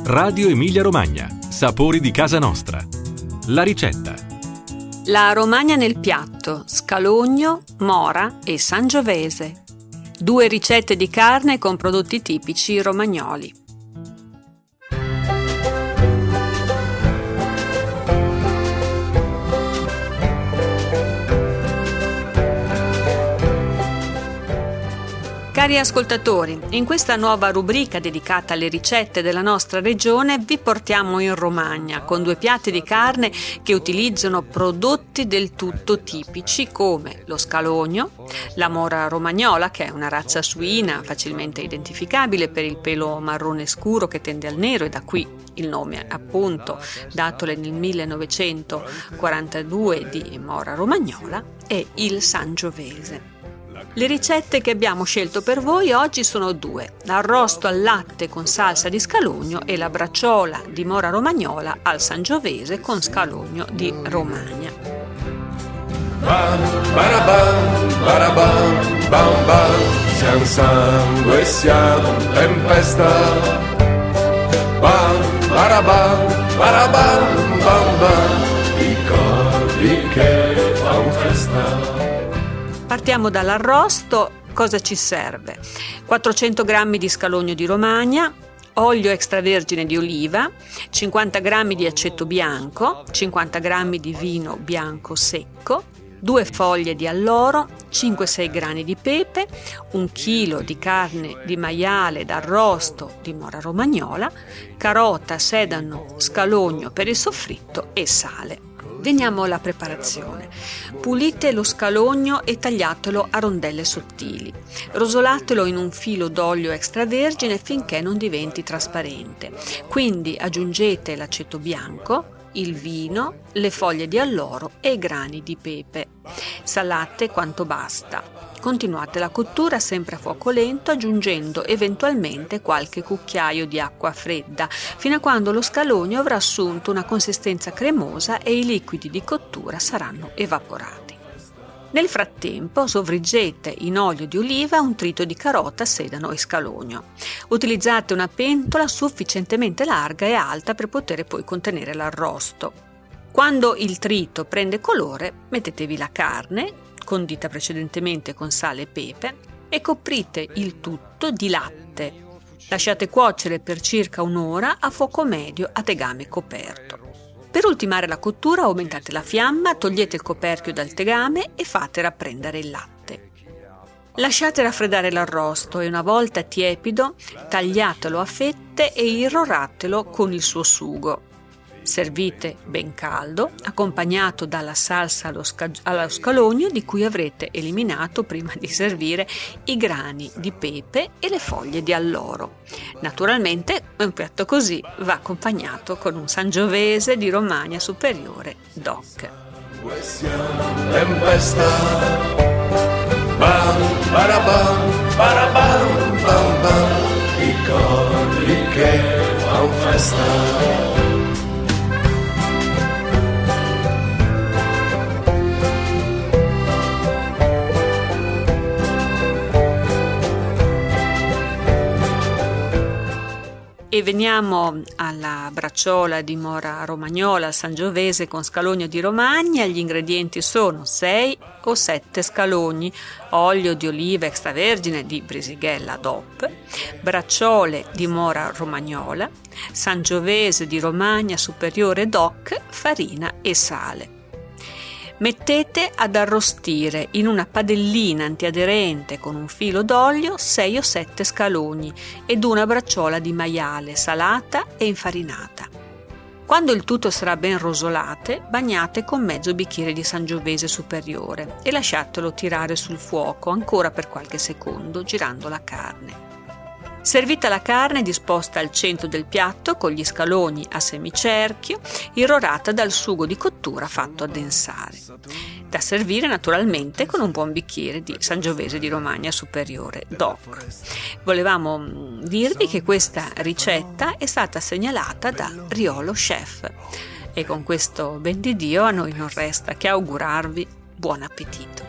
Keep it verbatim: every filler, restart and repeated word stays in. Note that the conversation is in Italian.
Radio Emilia Romagna. Sapori di casa nostra. La ricetta. La Romagna nel piatto, scalogno, mora e sangiovese. Due ricette di carne con prodotti tipici romagnoli. Cari ascoltatori, in questa nuova rubrica dedicata alle ricette della nostra regione vi portiamo in Romagna con due piatti di carne che utilizzano prodotti del tutto tipici come lo scalogno, la mora romagnola, che è una razza suina facilmente identificabile per il pelo marrone scuro che tende al nero e da qui il nome appunto datole nel millenovecentoquarantadue di mora romagnola, e il sangiovese. Le ricette che abbiamo scelto per voi oggi sono due: l'arrosto al latte con salsa di scalogno e la bracciola di mora romagnola al sangiovese con scalogno di Romagna. Bam, barabam, barabam, bam, bam, siamo sangue, siamo tempesta. Bam, barabam, barabam, bam, bam, i corvi che fanno festa. Partiamo dall'arrosto. Cosa ci serve? quattrocento grammi di scalogno di Romagna, olio extravergine di oliva, cinquanta grammi di aceto bianco, cinquanta grammi di vino bianco secco, due foglie di alloro, cinque sei grani di pepe, un chilo di carne di maiale d'arrosto di mora romagnola, carota, sedano, scalogno per il soffritto e sale. Veniamo alla preparazione. Pulite lo scalogno e tagliatelo a rondelle sottili. Rosolatelo in un filo d'olio extravergine finché non diventi trasparente. Quindi aggiungete l'aceto bianco, il vino, le foglie di alloro e i grani di pepe. Salate quanto basta. Continuate la cottura sempre a fuoco lento, aggiungendo eventualmente qualche cucchiaio di acqua fredda, fino a quando lo scalogno avrà assunto una consistenza cremosa e i liquidi di cottura saranno evaporati. Nel frattempo sovriggete in olio di oliva un trito di carota, sedano e scalogno. Utilizzate una pentola sufficientemente larga e alta per poter poi contenere l'arrosto. Quando il trito prende colore, mettetevi la carne, condita precedentemente con sale e pepe, e coprite il tutto di latte. Lasciate cuocere per circa un'ora a fuoco medio a tegame coperto. Per ultimare la cottura aumentate la fiamma, togliete il coperchio dal tegame e fate rapprendere il latte. Lasciate raffreddare l'arrosto e una volta tiepido tagliatelo a fette e irroratelo con il suo sugo. Servite ben caldo, accompagnato dalla salsa allo, sca- allo scalogno di cui avrete eliminato prima di servire i grani di pepe e le foglie di alloro. Naturalmente un piatto così va accompagnato con un sangiovese di Romagna Superiore doc. Tempesta. Bam, barabam, barabam, bam, bam, i corvi che fanno festa. E veniamo alla bracciola di mora romagnola al sangiovese con scalogno di Romagna. Gli ingredienti sono sei o sette scalogni, olio di oliva extravergine di Brisighella D O P, bracciole di mora romagnola, sangiovese di Romagna Superiore doc, farina e sale. Mettete ad arrostire in una padellina antiaderente con un filo d'olio sei o sette scalogni ed una bracciola di maiale salata e infarinata. Quando il tutto sarà ben rosolate, bagnate con mezzo bicchiere di sangiovese superiore e lasciatelo tirare sul fuoco ancora per qualche secondo, girando la carne. Servita la carne disposta al centro del piatto con gli scalogni a semicerchio, irrorata dal sugo di cottura fatto addensare. Da servire naturalmente con un buon bicchiere di sangiovese di Romagna Superiore doc. Volevamo dirvi che questa ricetta è stata segnalata da Riolo Chef. E con questo ben di Dio a noi non resta che augurarvi buon appetito.